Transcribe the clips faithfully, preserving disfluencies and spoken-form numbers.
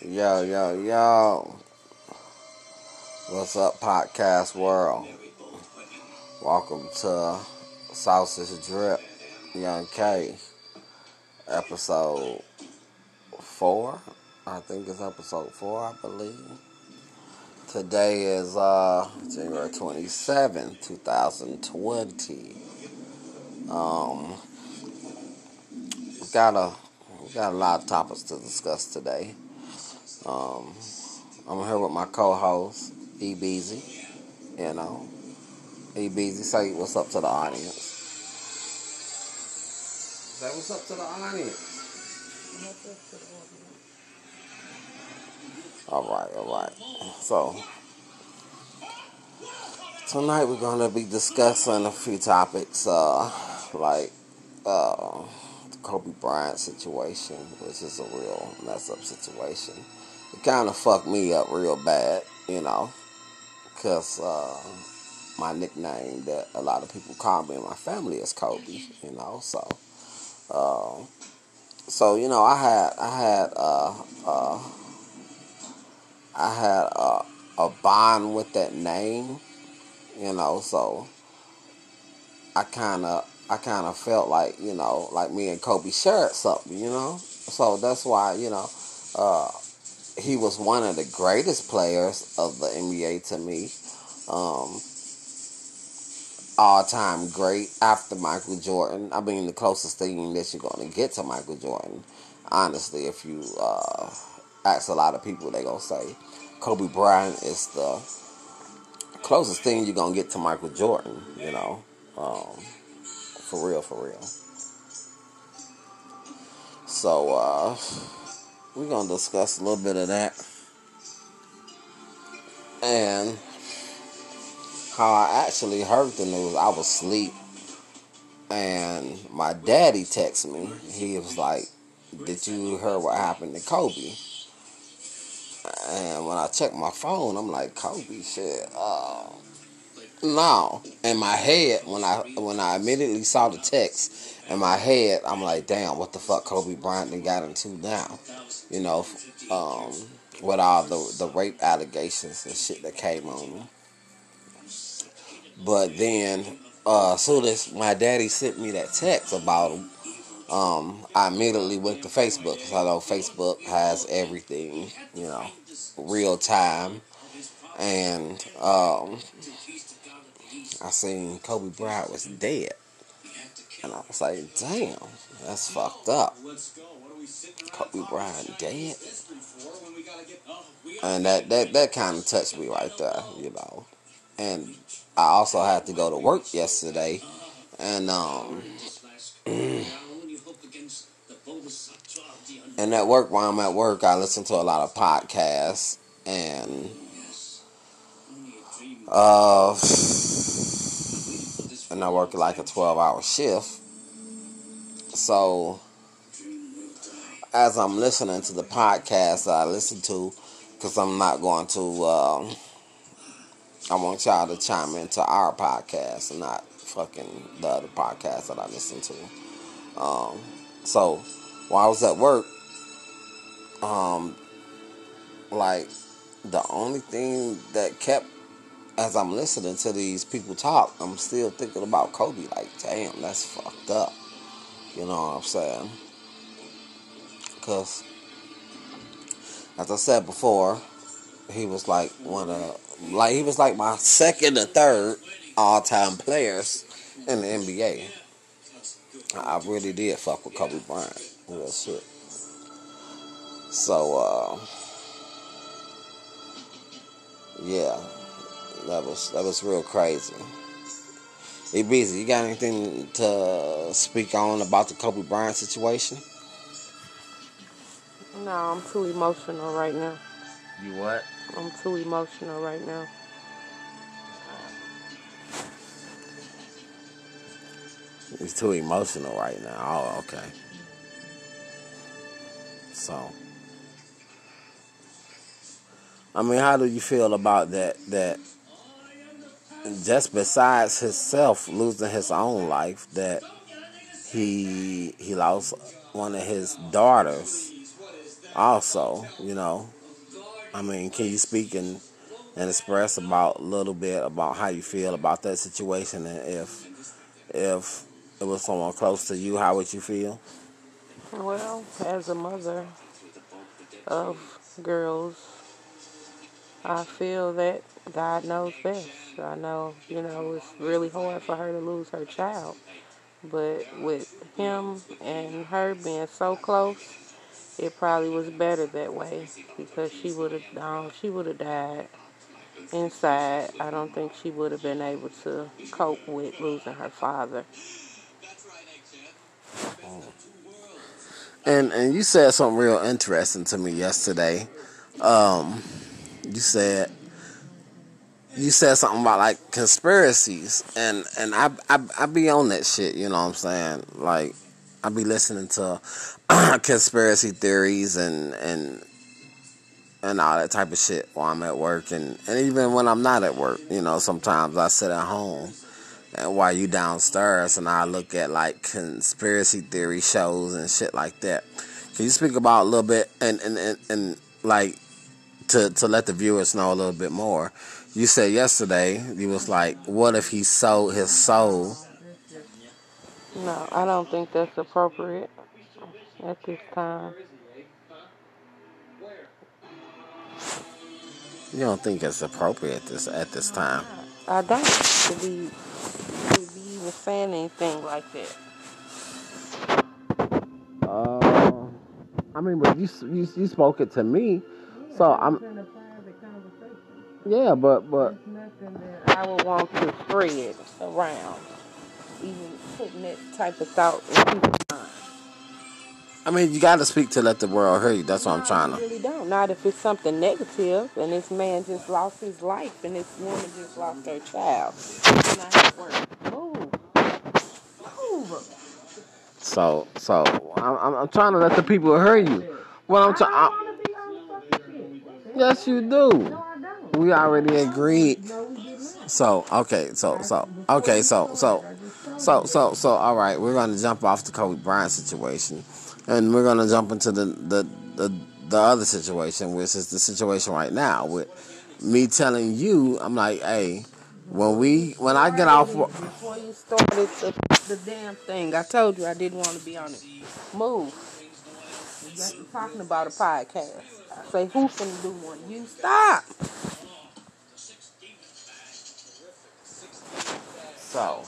Yo, yo, yo. What's up, podcast world? Welcome to Sausage Drip, Young K, episode four. I think it's episode four, I believe. Today is uh, January twenty-seventh, twenty twenty. Um, we got a we got a lot of topics to discuss today. Um, I'm here with my co-host, E Beezy. You know, E Beezy, say what's up to the audience. Say what's up to the audience. What's up to the audience? All right, all right. So tonight we're gonna be discussing a few topics, uh, like uh, the Kobe Bryant situation, which is a real mess up situation. It kind of fucked me up real bad, you know, because uh, my nickname that a lot of people call me in my family is Kobe, you know. So, uh, so you know, I had, I had, uh, uh, I had a, a bond with that name, you know. So I kind of, I kind of felt like, you know, like me and Kobe shared something, you know. So that's why, you know, uh, he was one of the greatest players of the N B A to me. Um, all-time great after Michael Jordan. I mean, the closest thing that you're going to get to Michael Jordan, honestly, if you uh, ask a lot of people, they're going to say Kobe Bryant is the closest thing you're going to get to Michael Jordan, you know. Um, for real, for real. So, uh, we're going to discuss a little bit of that. And how I actually heard the news. I was asleep, and my daddy texted me. He was like, "Did you hear what happened to Kobe?" And when I checked my phone, I'm like, "Kobe, shit, uh, no." In my head, when I when I immediately saw the text, in my head, I'm like, "Damn, what the fuck, Kobe Bryant done got into now?" You know, um, with all the the rape allegations and shit that came on him. But then, uh, as soon as my daddy sent me that text about him, um, I immediately went to Facebook, because I know Facebook has everything, you know, real time. And um, I seen Kobe Bryant was dead. And I was like, damn, that's fucked up. Kobe Bryant dead? And that, that, that kind of touched me right there, you know. And I also had to go to work yesterday, and um, and at work, while I'm at work, I listen to a lot of podcasts, and uh, and I work like a twelve-hour shift. So as I'm listening to the podcast that I listen to, because I'm not going to. Um, I want y'all to chime into our podcast and not fucking the other podcast that I listen to. Um, so while I was at work, um, like the only thing that kept, as I'm listening to these people talk, I'm still thinking about Kobe. Like, damn, that's fucked up. You know what I'm saying? Because, as I said before, he was like one of, like he was like my second or third all-time players in the N B A. I really did fuck with Kobe Bryant. Real shit. So, uh, yeah, that was that was real crazy. Hey, Beezy, you got anything to speak on about the Kobe Bryant situation? No, I'm too emotional right now. You what? I'm too emotional right now. He's too emotional right now. Oh, okay. So, I mean, how do you feel about that? That just besides himself losing his own life, that he he lost one of his daughters Also, you know, I mean, can you speak and, and express about a little bit about how you feel about that situation, and if if it was someone close to you, how would you feel? Well, as a mother of girls, I feel that God knows best. I know, you know, it's really hard for her to lose her child. But with him and her being so close, it probably was better that way because she would have um, she would have died inside. I don't think she would have been able to cope with losing her father. And and you said something real interesting to me yesterday. Um, you said you said something about like conspiracies, and and I I I be on that shit. You know what I'm saying? Like I be listening to conspiracy theories and and and all that type of shit while I'm at work, and and even when I'm not at work. You know, sometimes I sit at home and while you downstairs, and I look at like conspiracy theory shows and shit like that. Can you speak about a little bit and and, and, and like to, to let the viewers know a little bit more? You said yesterday you was like, what if he sold his soul? No, I don't think that's appropriate at this time. You don't think it's appropriate this at this No, I'm time? not. I don't to be to be even saying anything like that. Uh, I mean, but you you, you spoke it to me, Yeah, so that was I'm in a private conversation. yeah, but but It's nothing that I would want to spread around, even putting that type of thought in people's minds. I mean, you got to speak to let the world hear you. That's what I'm No, you trying to. really don't. Not if it's something negative and this man just lost his life and this woman just lost her child. And I have work. Move. Move. So so I'm I'm I'm trying to let the people hear you. What I'm I don't trying. want to be on the fucking shit. Yes, you No, do. I don't. We already agreed. No, we did not. So okay, so I, so before okay, you so started, so I just told so you that. so so all right. We're gonna jump off the Kobe Bryant situation, and we're gonna jump into the the the, the other situation, which is the situation right now with me telling you. I'm like, hey, when Before you we when I get started off. it, before you started the, the damn thing, I told you I didn't want to be on it. Move. We got to talking about a podcast. I say, who finna do one? You stop. So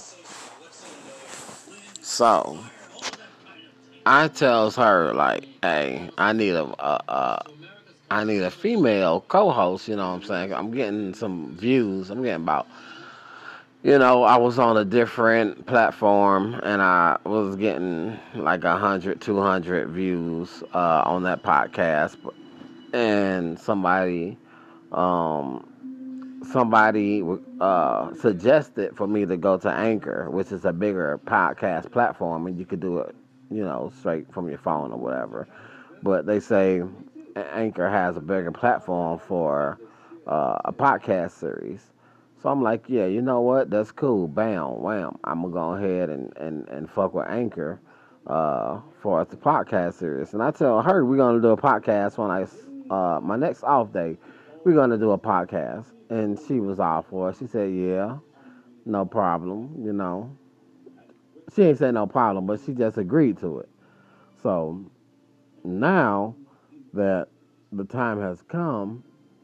so I tells her like, hey, I need a, a, a I need a female co-host. You know what I'm saying? I'm getting some views. I'm getting about, you know, I was on a different platform and I was getting like a hundred, two hundred views uh, on that podcast, and somebody, um, somebody uh, suggested for me to go to Anchor, which is a bigger podcast platform, and you could do it, you know, straight from your phone or whatever. But they say Anchor has a bigger platform for uh, a podcast series. So I'm like, yeah, you know what? That's cool. Bam, wham. I'm gonna go ahead and, and, and fuck with Anchor uh, for the podcast series. And I tell her we're gonna do a podcast when I uh, my next off day. We're gonna do a podcast, and she was all for it. She said, yeah, no problem. You know, she ain't say no problem, but she just agreed to it. So now that the time has come,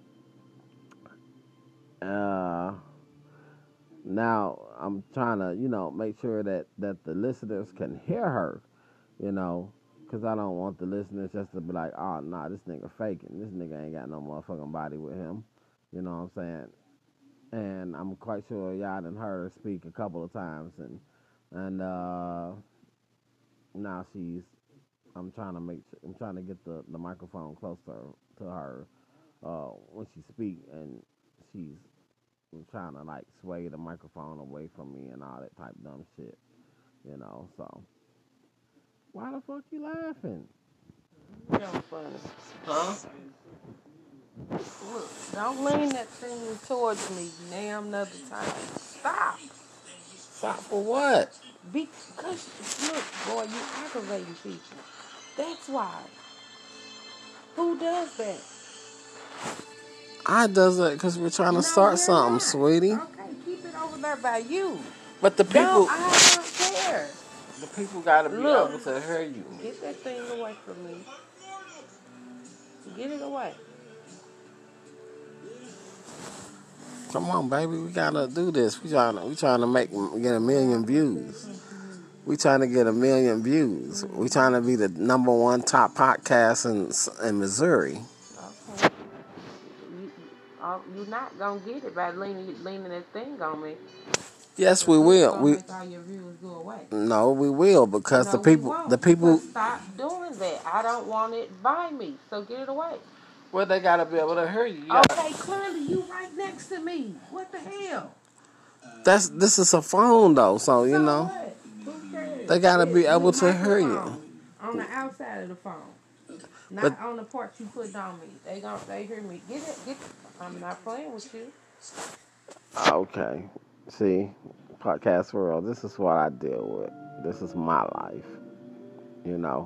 uh, now I'm trying to, you know, make sure that, that the listeners can hear her, you know, because I don't want the listeners just to be like, oh, nah, this nigga faking. This nigga ain't got no motherfucking body with him. You know what I'm saying? And I'm quite sure y'all done heard her speak a couple of times, and and uh, now she's. I'm trying to make. I'm trying to get the, the microphone closer to her uh, when she speak, and she's trying to like sway the microphone away from me and all that type of dumb shit, you know. So why the fuck you laughing? Real funny. Huh? Look, don't lean that thing towards me damn another time. Stop. Stop for what? Because, look, boy, you aggravating people. That's why. does that? I does it because we're trying to No, start we're something, not. sweetie. Okay, keep it over there by you. But the Don't, people, I don't care. the people got to be Look, able to hear you. get that thing away from me. Get it away. Come on, baby, we gotta do this. We trying to, we trying to make get a million views. We trying to get a million views. We trying to be the number one top podcast in in Missouri. Okay. You, uh, you're not gonna get it by leaning leaning that thing on me. Yes, Cause we this will. gonna We make all your views go away. no, we will because No, the we people, the won't. people. Because stop doing that. I don't want it by me. So get it away. Well, they gotta be able to hear you. you gotta, Okay, clearly you right next to me. What the hell? that's this is a phone though, so you So know what? Who cares? they gotta With, be able with to hear you. microphone on the outside of the phone, not But on the part you put on me. They gon' they hear me. Get it? Get. I'm not playing with you. okay, see, podcast world. This is what I deal with. This is my life. You know,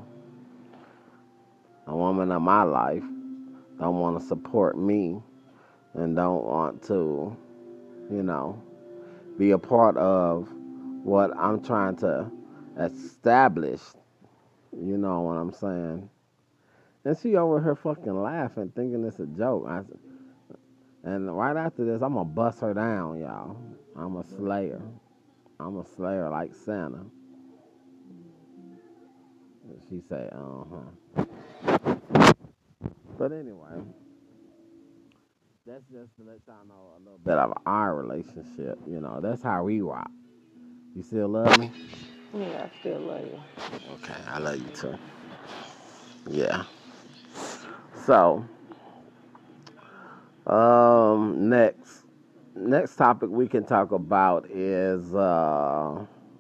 a woman in my life don't want to support me and don't want to, you know, be a part of what I'm trying to establish. You know what I'm saying? And she over here fucking laughing, thinking it's a joke. I, and right after this, I'm gonna bust her down, y'all. I'm a slayer. I'm a slayer like Santa. She say, uh huh. But anyway, that's just to let y'all know a little bit of our relationship. You know, that's how we rock. You still love me? Yeah, I still love you. Okay, I love you too. Yeah. So, um, next, next topic we can talk about is uh,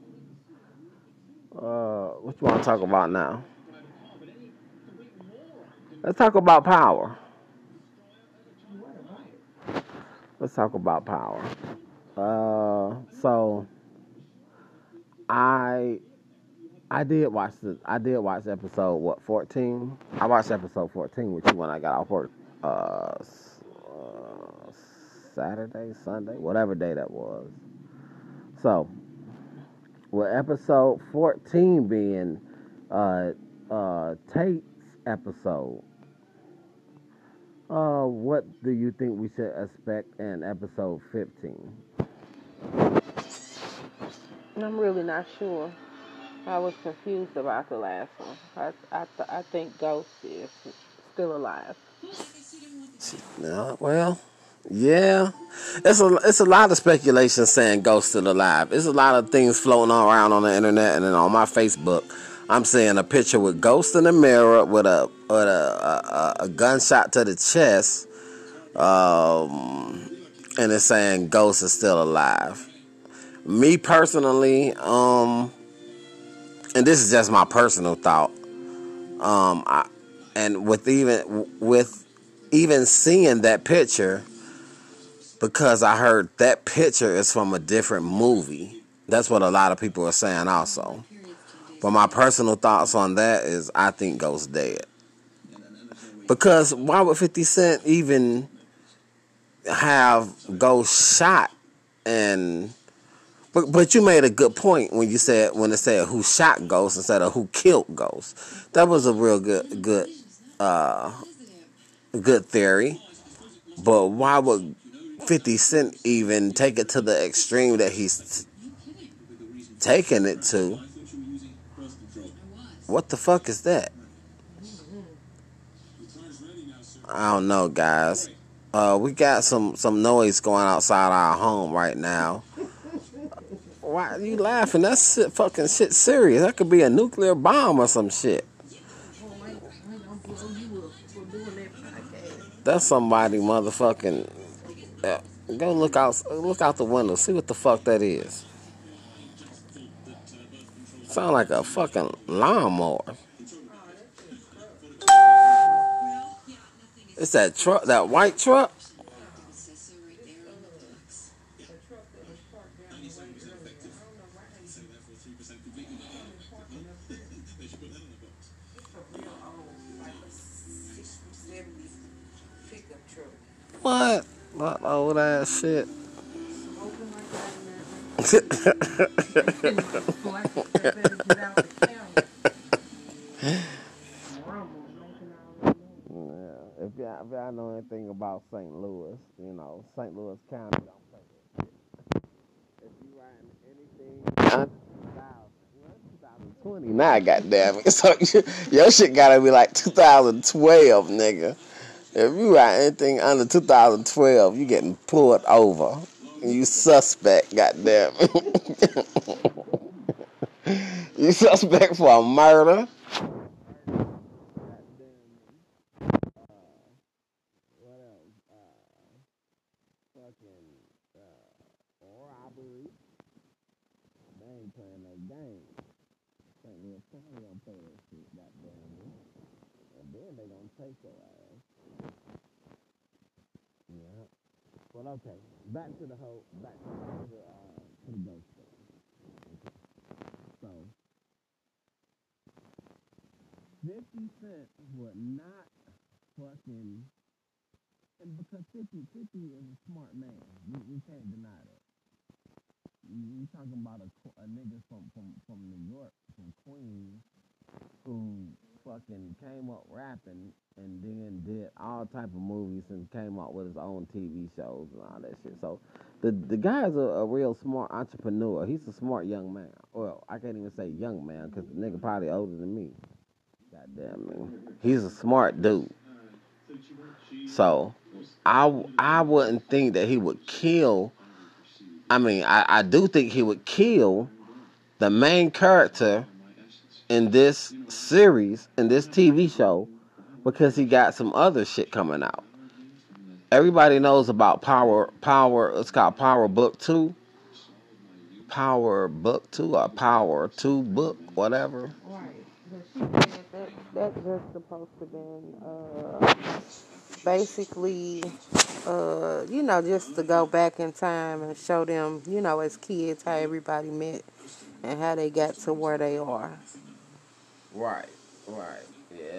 uh, what you want to talk about now? Let's talk about power. Let's talk about power. Uh, so I I did watch the I did watch episode what fourteen. I watched episode fourteen with you when I got off work. Uh, s- uh, Saturday, Sunday, whatever day that was. So, with episode fourteen being uh, uh, Tate's episode, uh, what do you think we should expect in episode fifteen? I'm really not sure. I was confused about the last one. I I, th- I think Ghost is still alive. Yeah, well, yeah, it's a it's a lot of speculation saying Ghost still alive. There's a lot of things floating around on the internet and then on my Facebook. I'm seeing a picture with Ghost in the mirror with a with a a, a gunshot to the chest, um, and it's saying Ghost is still alive. Me personally, um, and this is just my personal thought. Um, I, and with even with even seeing that picture, because I heard that picture is from a different movie. That's what a lot of people are saying also. But my personal thoughts on that is I think Ghost dead. Because why would fifty Cent even have Ghost shot? And but but you made a good point when you said when it said who shot Ghost instead of who killed Ghost. That was a real good good uh good theory. But why would fifty Cent even take it to the extreme that he's taking it to? What the fuck is that? I don't know, guys. Uh, we got some, some noise going outside our home right now. Why are you laughing? That's shit, fucking shit serious. That could be a nuclear bomb or some shit. That's somebody motherfucking. Uh, go look out, look out the window, see what the fuck that is. Sound like a fucking lawnmower. It's that truck, that white truck. What? What old ass shit? Yeah, if y'all, if y'all know anything about Saint Louis, you know, Saint Louis County don't play that shit. If you riding anything under two thousand, well, twenty twenty-nine, goddamn it. So your shit gotta be like two thousand twelve, nigga. If you ride anything under two thousand twelve, you getting pulled over. You suspect, goddamn it. You suspect for a murder. What else? Uh, fucking uh, robbery. They ain't playing no game. Saint Louis County don't play that shit, goddamn me. And then they gonna take your ass. Yeah. Well, okay. Back to the whole. Back to the uh, to the ghost story. So, fifty Cent would not fucking. And because fifty, fifty is a smart man. We, we can't deny that. You, you talking about a, a nigga from, from, from New York, from Queens, who fucking came up rapping and then did all type of movies and came out with his own T V shows and all that shit. So the the guy's a, a real smart entrepreneur. He's a smart young man. Well, I can't even say young man because the nigga probably older than me. Goddamn man. He's a smart dude. So I, I wouldn't think that he would kill. I mean, I, I do think he would kill the main character in this series, in this T V show, because he got some other shit coming out. Everybody knows about Power, Power, it's called Power Book two. Power Book two or Power two Book, whatever. Right. But she said that that just supposed to been uh, basically, uh, you know, just to go back in time and show them, you know, as kids how everybody met and how they got to where they are. Right, right, yeah.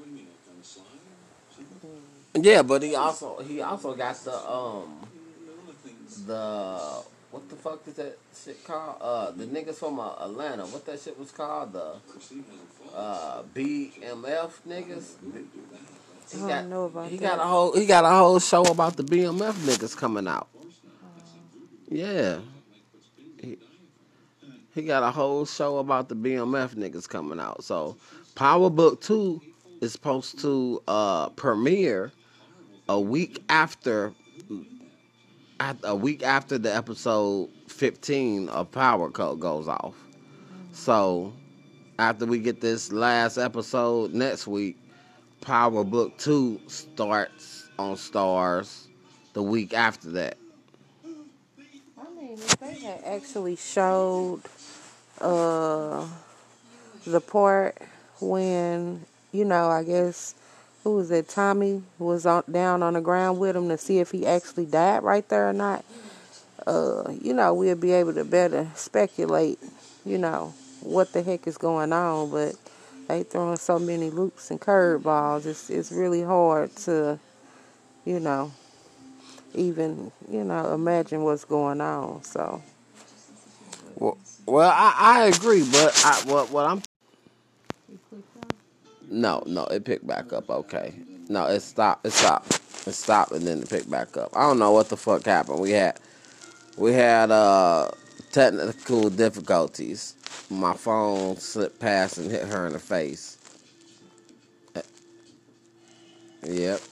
Yeah, but he also he also got the um the what the fuck is that shit called? Uh, the niggas from uh, Atlanta. What that shit was called? The uh B M F niggas. He I got don't know about he that. got a whole he got a whole show about the B M F niggas coming out. Yeah, he, he got a whole show about the B M F niggas coming out. So Power Book Two is supposed to uh premiere a week after a week after the episode fifteen of Power Code goes off. So after we get this last episode next week, Power Book two starts on Stars the week after that. I mean, if they had actually showed uh, the part when, you know, I guess, who was it, Tommy was on, down on the ground with him to see if he actually died right there or not, uh, you know, we'll be able to better speculate, you know, what the heck is going on. But they throwing so many loops and curveballs, it's, it's really hard to, you know, even, you know, imagine what's going on. So, Well, well I, I agree, but I, what what I'm no no it picked back up. Okay, no it stopped it stopped it stopped and then it picked back up. I don't know what the fuck happened. We had we had uh technical difficulties. My phone slipped past and hit her in the face. Yep.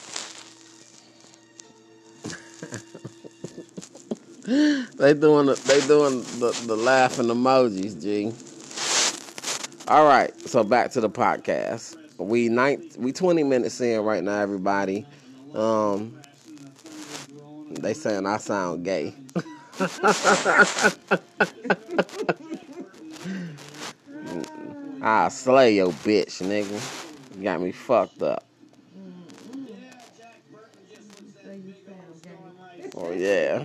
They doing the, they doing the, the laughing emojis, G. All right, so back to the podcast. We nine, we twenty minutes in right now, everybody. Um, they saying I sound gay. I slay your bitch, nigga. You got me fucked up. Oh yeah.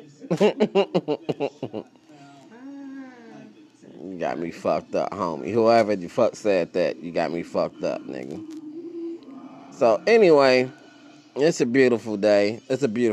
You got me fucked up, homie. Whoever the fuck said that, you got me fucked up, nigga. So anyway, It's a beautiful day. It's a beautiful